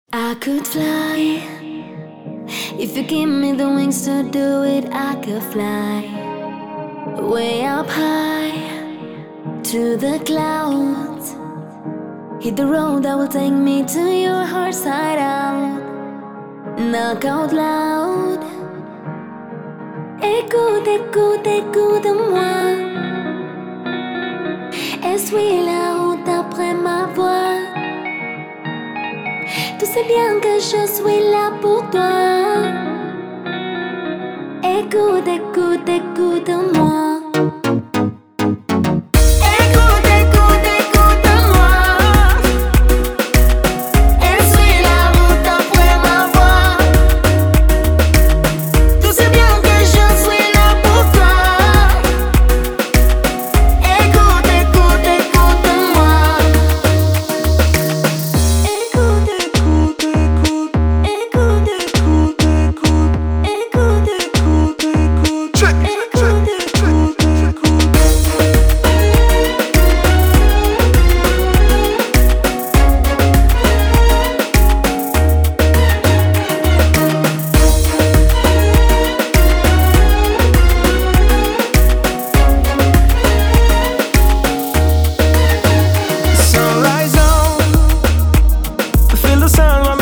I could fly. If you give me the wings to do it, I could fly way up high to the clouds. Hit the road that will take me to your heart side out. Knock out loud. Écoute, écoute, écoute-moi. Essuie la route après ma voix. Tu sais bien que je suis là pour toi. Écoute, écoute, écoute-moi. Feel the sun